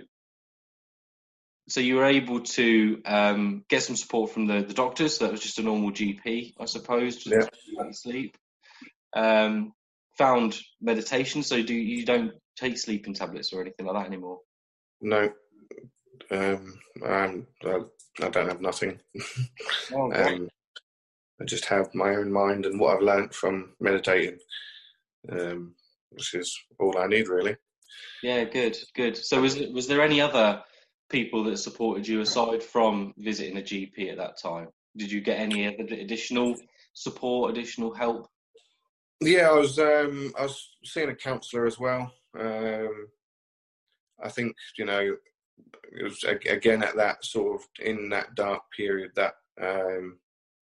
so you were able to um, get some support from the, the doctors. So that was just a normal G P, I suppose, just yeah. to help you sleep. Um, found meditation. So do you don't take sleeping tablets or anything like that anymore? No, um, I'm, I, I don't have nothing. Oh, okay. um, I just have my own mind and what I've learned from meditating, um, which is all I need, really. Yeah, good, good. So was was there any other people that supported you aside from visiting a G P at that time? Did you get any other additional support, additional help? Yeah, I was um, I was seeing a counsellor as well. Um, I think, you know, it was again at that sort of in that dark period that um,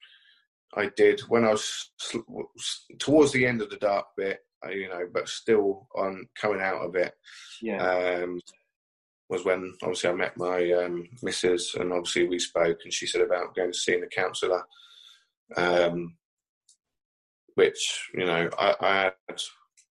I did when I was towards the end of the dark bit, you know, but still on coming out of it. Yeah. Um, was when obviously I met my um, missus, and obviously we spoke, and she said about going to seeing a counsellor, um, which, you know, I, I had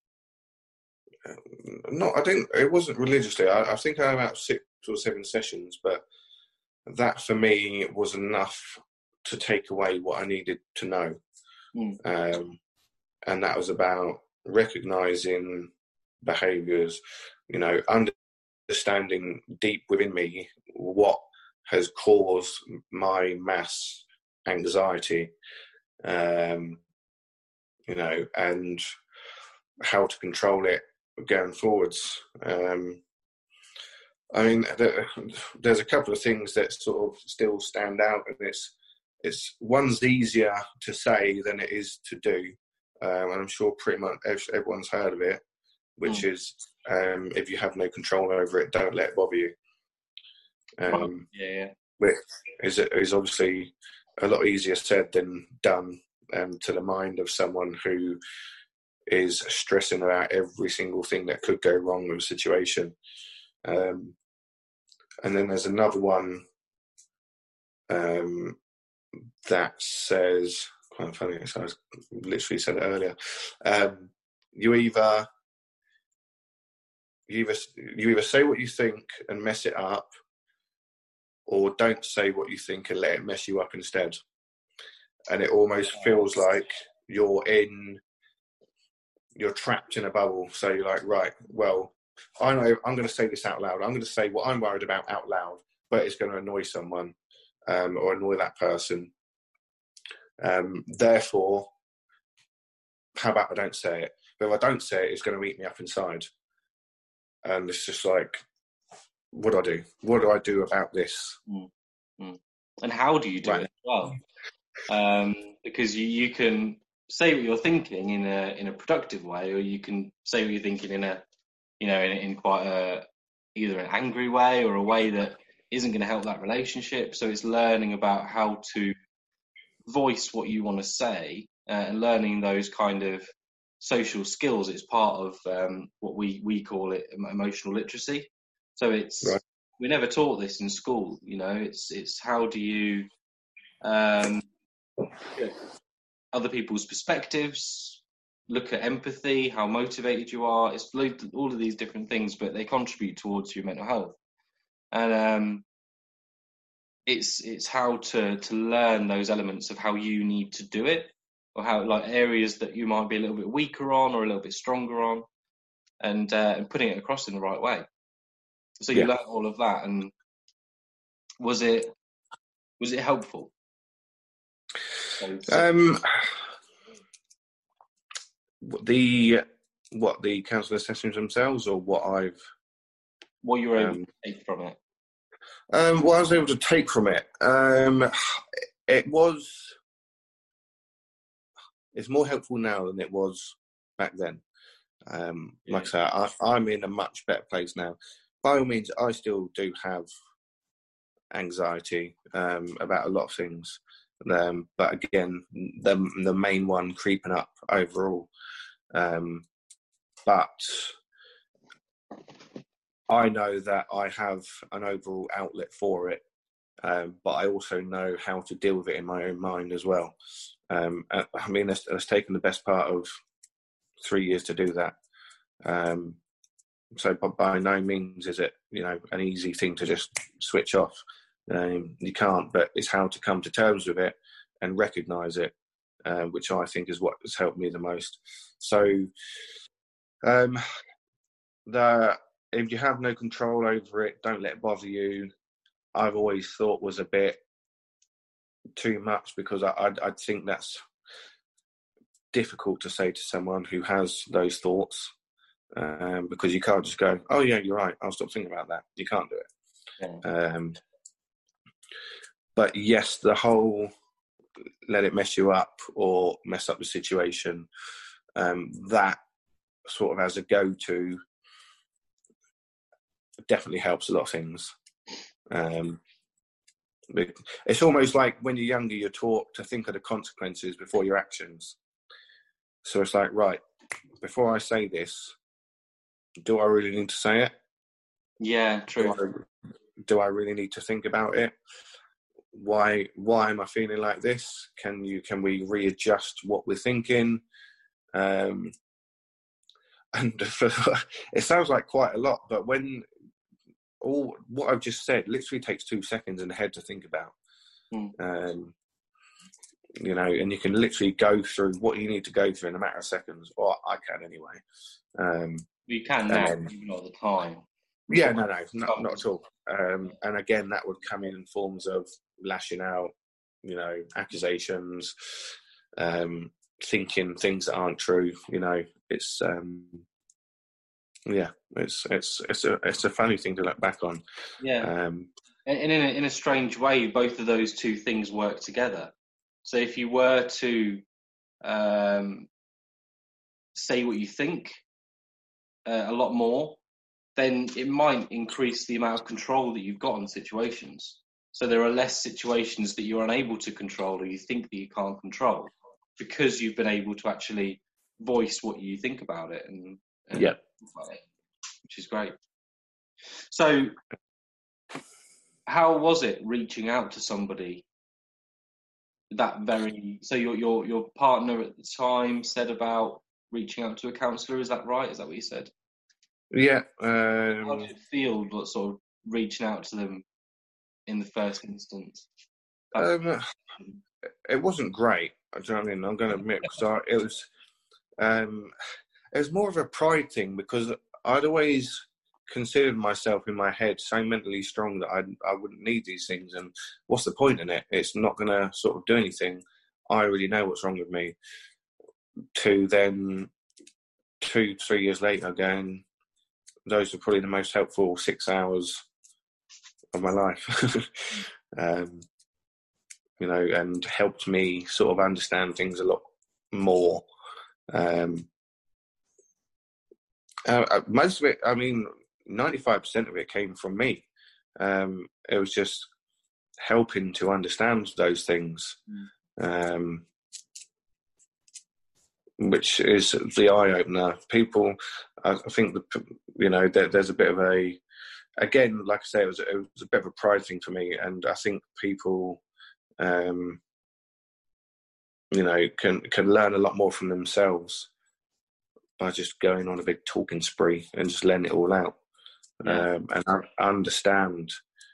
not. I didn't. It wasn't religiously. I, I think I had about six or seven sessions, but that for me was enough to take away what I needed to know, mm. um, and that was about recognising behaviours, you know, understanding deep within me what has caused my mass anxiety, um, you know, and how to control it going forwards. Um, I mean, there's a couple of things that sort of still stand out, and it's it's one's easier to say than it is to do, um, and I'm sure pretty much everyone's heard of it, which mm. is um, if you have no control over it, don't let it bother you. Um, yeah, yeah. Which is is obviously a lot easier said than done um, to the mind of someone who is stressing about every single thing that could go wrong with a situation. Um, and then there's another one um, that says, quite funny, so I literally said it earlier. Um, you either you either you either say what you think and mess it up, or don't say what you think and let it mess you up instead. And it almost feels like you're in, you're trapped in a bubble. So you're like, right, well, I know I'm going to say this out loud. I'm going to say what I'm worried about out loud, but it's going to annoy someone um, or annoy that person. Um, therefore, how about I don't say it? But if I don't say it, it's going to eat me up inside. And it's just like, what do I do? What do I do about this? Mm. Mm. And how do you do right. it as well? Um, because you, you can say what you're thinking in a in a productive way, or you can say what you're thinking in a, you know, in, in quite a either an angry way or a way that isn't going to help that relationship. So it's learning about how to voice what you want to say uh, and learning those kind of social skills. It's part of um, what we we call it emotional literacy. So it's right. we never taught this in school. You know, it's it's how do you um, other people's perspectives, look at empathy, how motivated you are. It's all of these different things, but they contribute towards your mental health. And um, it's it's how to to learn those elements of how you need to do it, or how like areas that you might be a little bit weaker on or a little bit stronger on, and uh, and putting it across in the right way. So you yeah. learn all of that, and was it was it helpful? Um, the what the counselling sessions themselves, or what I've what you were able um, to take from it. Um, what I was able to take from it, um, it was it's more helpful now than it was back then. Um, yeah. Like I say, I, I'm in a much better place now. By all means, I still do have anxiety um, about a lot of things. Um, but again, the the main one creeping up overall. Um, but I know that I have an overall outlet for it, um, but I also know how to deal with it in my own mind as well. Um, I mean, it's, it's taken the best part of three years to do that. Um, so by no means is it, you know, an easy thing to just switch off. Um, you can't, but it's how to come to terms with it and recognise it, uh, which I think is what has helped me the most. So, um, the if you have no control over it, don't let it bother you. I've always thought was a bit too much, because I I, I think that's difficult to say to someone who has those thoughts, um, because you can't just go, oh yeah, you're right, I'll stop thinking about that. You can't do it. Yeah. Um, but yes, the whole let it mess you up or mess up the situation, um, that sort of as a go-to definitely helps a lot of things. Um, it's almost like when you're younger, you're taught to think of the consequences before your actions. So it's like, right, before I say this, do I really need to say it? Yeah, true. Do I, do I really need to think about it? Why why am I feeling like this? Can you can we readjust what we're thinking? Um, and for, it sounds like quite a lot, but when all what I've just said literally takes two seconds in the head to think about. Mm. Um, you know, and you can literally go through what you need to go through in a matter of seconds, or I can anyway. Um, you can now, then, even all the time. Yeah, no, no, not, not at all. Um, and again, that would come in forms of lashing out, you know, accusations, um, thinking things that aren't true. You know, it's um, Yeah, it's it's it's a it's a funny thing to look back on. Yeah, um, and in a, in a strange way, both of those two things work together. So if you were to um, say what you think uh, a lot more, then it might increase the amount of control that you've got on situations. So there are less situations that you're unable to control or you think that you can't control because you've been able to actually voice what you think about it and, and yeah about it, which is great. So how was it reaching out to somebody that very, so your your your partner at the time said about reaching out to a counsellor, is that right? Is that what you said? yeah How um, did it feel, what sort of reaching out to them in the first instance? um, it wasn't great. Do you know what I mean? I'm going to admit, because it was um, it was more of a pride thing, because I'd always considered myself in my head so mentally strong that I I wouldn't need these things, and what's the point in it? It's not going to sort of do anything. I already know what's wrong with me. To then two, three years later, going, those were probably the most helpful six hours of my life. um, you know, and helped me sort of understand things a lot more. Um, uh, most of it, I mean, ninety-five percent of it came from me. Um, it was just helping to understand those things, um, which is the eye-opener. People, I think, the, you know, there, there's a bit of a, again, like I say, it was, it was a bit of a pride thing for me, and I think people, um, you know, can can learn a lot more from themselves by just going on a big talking spree and just letting it all out. Yeah. Um, and I understand,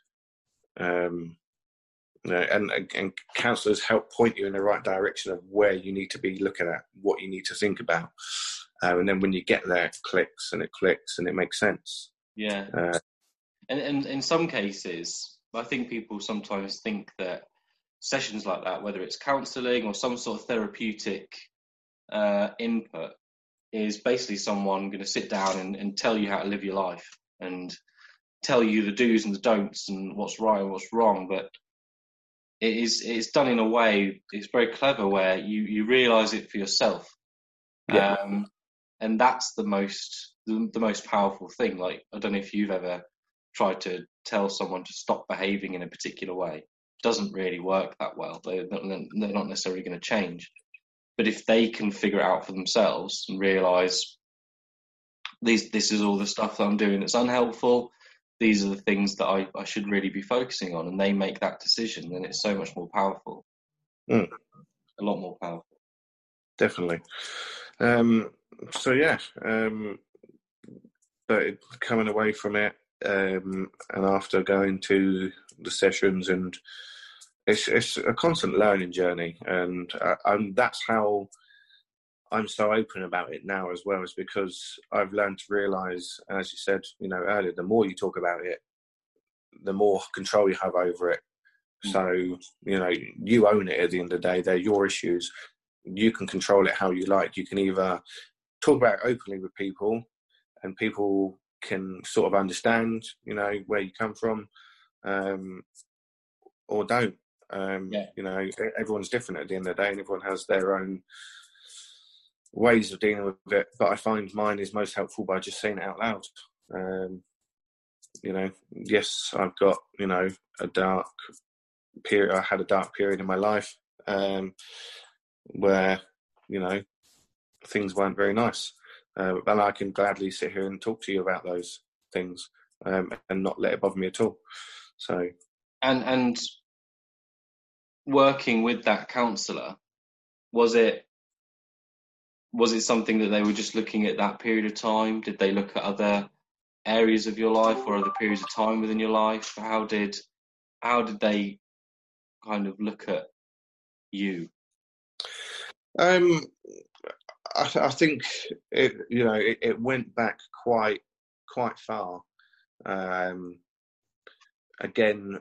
um, you know, and, and counsellors help point you in the right direction of where you need to be looking at, what you need to think about. Um, and then when you get there, it clicks and it clicks and it makes sense. Yeah. Uh, and, and in some cases, I think people sometimes think that sessions like that, whether it's counselling or some sort of therapeutic uh, input, is basically someone going to sit down and, and tell you how to live your life and tell you the do's and the don'ts and what's right and what's wrong. But it is it's done in a way, it's very clever, where you, you realise it for yourself. Yeah. Um, and that's the most the, the most powerful thing. Like, I don't know if you've ever tried to tell someone to stop behaving in a particular way. It doesn't really work that well. They're not, they're not necessarily going to change. But if they can figure it out for themselves and realise these, this is all the stuff that I'm doing that's unhelpful, these are the things that I, I should really be focusing on, and they make that decision, then it's so much more powerful. Mm. A lot more powerful. Definitely. Um, so, yeah, um, but it, coming away from it, um, and after going to the sessions, and it's it's a constant learning journey, and uh, and that's how I'm so open about it now as well, is because I've learned to realise, as you said, you know, earlier, the more you talk about it, the more control you have over it. Mm. So, you know, you own it at the end of the day. They're your issues. You can control it how you like. You can either talk about it openly with people, and people can sort of understand, you know, where you come from, um, or don't. Um, yeah. You know, everyone's different at the end of the day, and everyone has their own ways of dealing with it. But I find mine is most helpful by just saying it out loud. Um, you know, yes, I've got, you know, a dark period. I had a dark period in my life um, where, you know, things weren't very nice. Uh, and I can gladly sit here and talk to you about those things um, and not let it bother me at all. So, and and working with that counsellor, was it was it something that they were just looking at that period of time? Did they look at other areas of your life or other periods of time within your life? How did how did they kind of look at you? Um. I, I think it, you know, it, it went back quite, quite far. Um, again,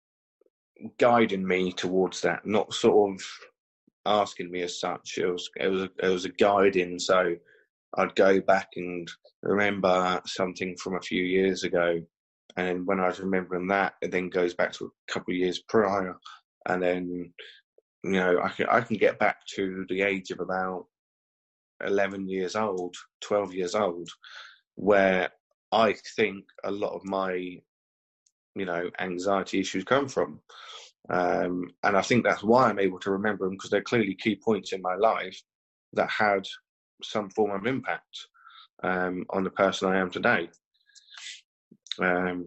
guiding me towards that, not sort of asking me as such. It was, it was, a, it was a guiding. So I'd go back and remember something from a few years ago, and then when I was remembering that, it then goes back to a couple of years prior, and then you know I can I can get back to the age of about eleven years old, twelve years old, where I think a lot of my you know anxiety issues come from. Um, and I think that's why I'm able to remember them, because they're clearly key points in my life that had some form of impact um, on the person I am today, um,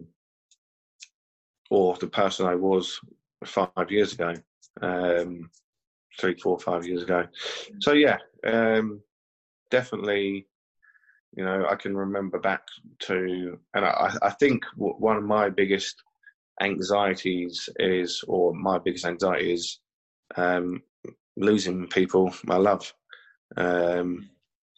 or the person I was five years ago, um, three, four, five years ago. So yeah, um, definitely, you know, I can remember back to, and I, I think one of my biggest anxieties is, or my biggest anxiety is um, losing people I love, um,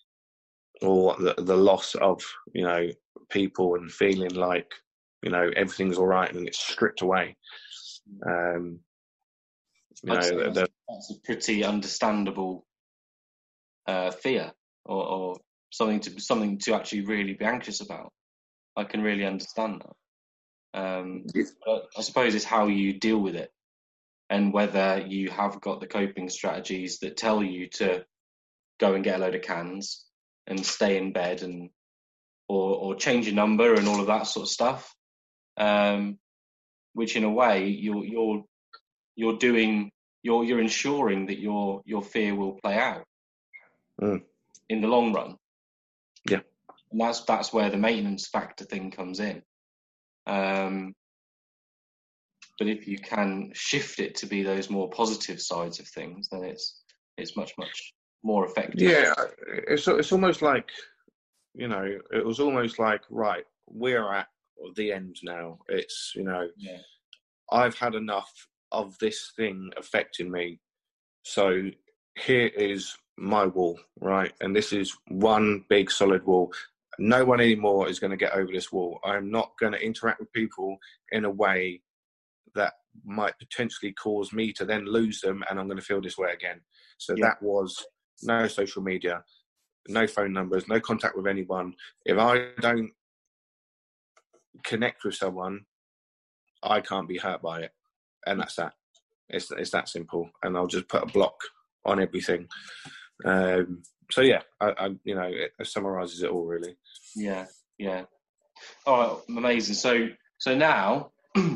or the, the loss of, you know, people and feeling like, you know, everything's all right and it's stripped away. Um, you I'd know, say the, that's, the, that's a pretty understandable uh, fear, or, or something to something to actually really be anxious about. I can really understand that. Um, but I suppose it's how you deal with it, and whether you have got the coping strategies that tell you to go and get a load of cans and stay in bed, and or or change your number and all of that sort of stuff. Um, which in a way you're you're you're doing you're you're ensuring that your your fear will play out mm, in the long run. Yeah. And that's that's where the maintenance factor thing comes in. Um, but if you can shift it to be those more positive sides of things, then it's it's much much more effective. yeah, it's it's almost like, you know, it was almost like, right, we're at the end now. It's, you know, Yeah. I've had enough of this thing affecting me. So here is my wall, right? And this is one big solid wall. No one anymore is going to get over this wall. I'm not going to interact with people in a way that might potentially cause me to then lose them, and I'm going to feel this way again. So Yeah. that was no social media, no phone numbers, no contact with anyone. If I don't connect with someone, I can't be hurt by it. And that's that. It's, it's that simple. And I'll just put a block on everything. Um, so yeah, I, I you know, it, it summarises it all really. Yeah, yeah. Oh, amazing. So, so now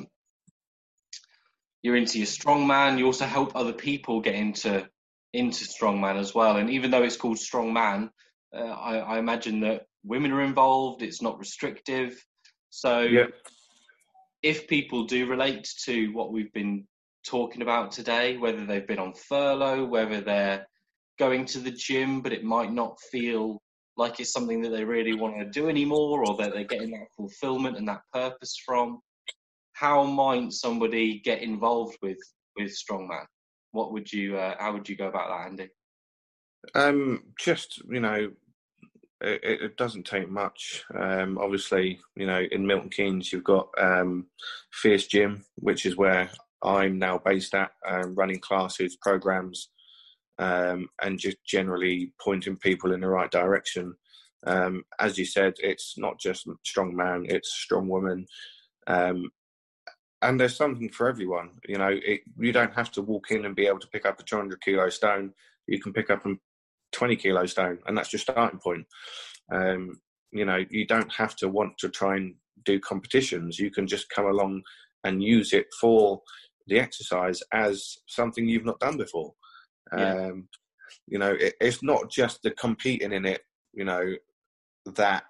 you're into your strongman. You also help other people get into into strongman as well. And even though it's called strongman, uh, I, I imagine that women are involved. It's not restrictive. So, Yeah. if people do relate to what we've been talking about today, whether they've been on furlough, whether they're going to the gym, but it might not feel like it's something that they really want to do anymore, or that they're getting that fulfillment and that purpose from, how might somebody get involved with with strongman? What would you uh, how would you go about that, Andy? Um, just, you know, it, it doesn't take much. Um, obviously, you know, in Milton Keynes, you've got um, Fierce Gym, which is where I'm now based at, um, running classes, programs, um, and just generally pointing people in the right direction. Um, as you said, it's not just strong man, it's strong woman. Um, and there's something for everyone. You know, it, you don't have to walk in and be able to pick up a two hundred kilo stone. You can pick up a twenty kilo stone, and that's your starting point. Um, you know, you don't have to want to try and do competitions. You can just come along and use it for the exercise as something you've not done before. Yeah. Um, you know, it, it's not just the competing in it, you know, that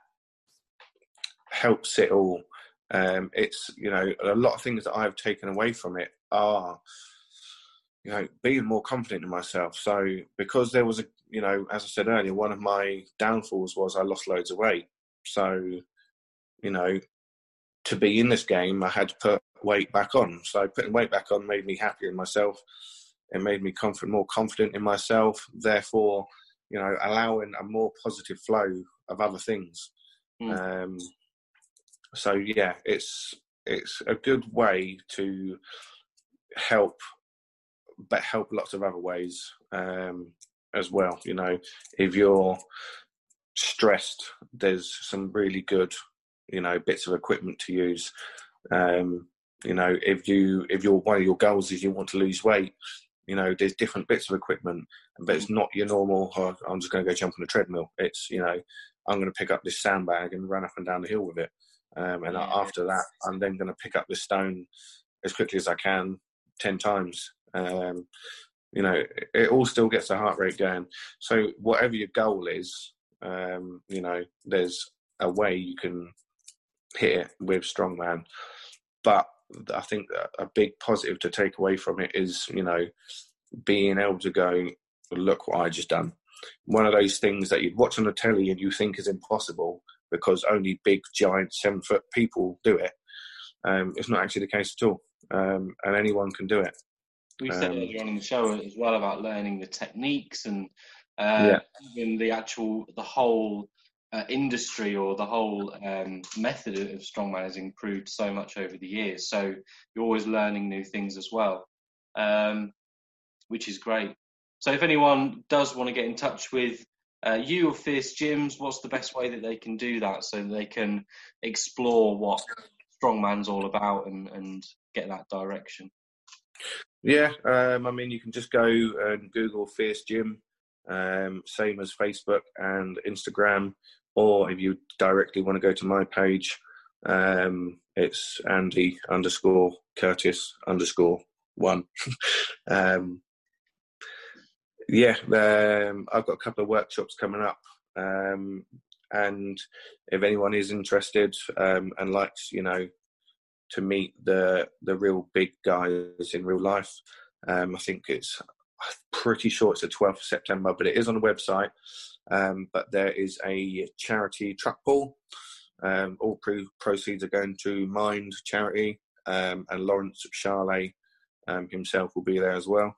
helps it all. Um, it's, you know, a lot of things that I've taken away from it are, you know, being more confident in myself. So because there was a, you know, as I said earlier, one of my downfalls was I lost loads of weight. So, you know, to be in this game, I had to put weight back on. So putting weight back on made me happier in myself. It made me confident, more confident in myself. Therefore, you know, allowing a more positive flow of other things. Mm. Um, so yeah, it's it's a good way to help, but help lots of other ways um, as well. You know, if you're stressed. There's some really good, you know, bits of equipment to use. Um, you know, if you if your one of your goals is you want to lose weight, you know, there's different bits of equipment, but it's not your normal, oh, I'm just going to go jump on a treadmill. It's, you know, I'm going to pick up this sandbag and run up and down the hill with it. Um, and yeah. after that, I'm then going to pick up the stone as quickly as I can, ten times. Um, you know, it, it all still gets the heart rate going. So whatever your goal is, um, you know, there's a way you can hit it with strongman. But I think a big positive to take away from it is, you know, being able to go, look what I just done. One of those things that you'd watch on the telly and you think is impossible because only big, giant, seven-foot people do it. Um, it's not actually the case at all, um, and anyone can do it. We said um, earlier on in the show as well about learning the techniques and uh, yeah. even the actual, the whole uh, industry or the whole um, method of strongman has improved so much over the years. So you're always learning new things as well, um, which is great. So if anyone does want to get in touch with uh, you or Fierce Gyms, what's the best way that they can do that so that they can explore what strongman's all about and, and get that direction? Yeah, um, I mean, you can just go and Google Fierce Gym, um, same as Facebook and Instagram, or if you directly want to go to my page, um, it's Andy underscore Curtis underscore one. um, yeah, um, I've got a couple of workshops coming up, um, and if anyone is interested um, and likes, you know, to meet the the real big guys in real life, um, I think it's, I'm pretty sure it's the twelfth of September, but it is on the website. Um, but there is a charity truck pull. Um, all pro- proceeds are going to Mind Charity, um, and Lawrence Charlet um, himself will be there as well.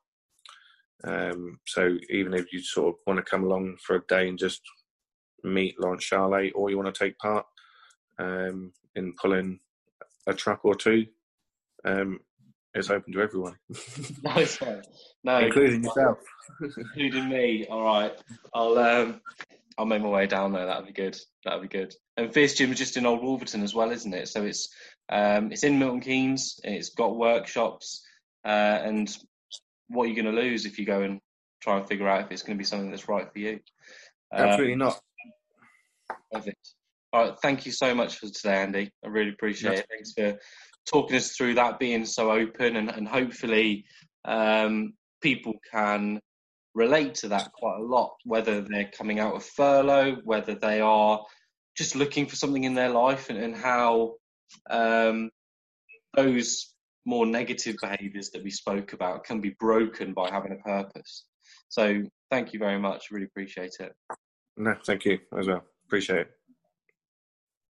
Um, so even if you sort of want to come along for a day and just meet Lawrence Charlet, or you want to take part um, in pulling a truck or two, um, it's open to everyone. Nice one. No, including yourself. Including me. All right. I'll um, I'll make my way down there. That'll be good. That'll be good. And Fierce Gym is just in Old Wolverton as well, isn't it? So it's um, it's in Milton Keynes. It's got workshops. Uh, and what are you going to lose if you go and try and figure out if it's going to be something that's right for you? Absolutely um, not. Perfect. All right. Thank you so much for today, Andy. I really appreciate it. Thanks for talking us through that, being so open, and, and hopefully um, people can relate to that quite a lot, whether they're coming out of furlough, whether they are just looking for something in their life, and, and how um, those more negative behaviours that we spoke about can be broken by having a purpose. So thank you very much. Really appreciate it. No, thank you as well. Appreciate it.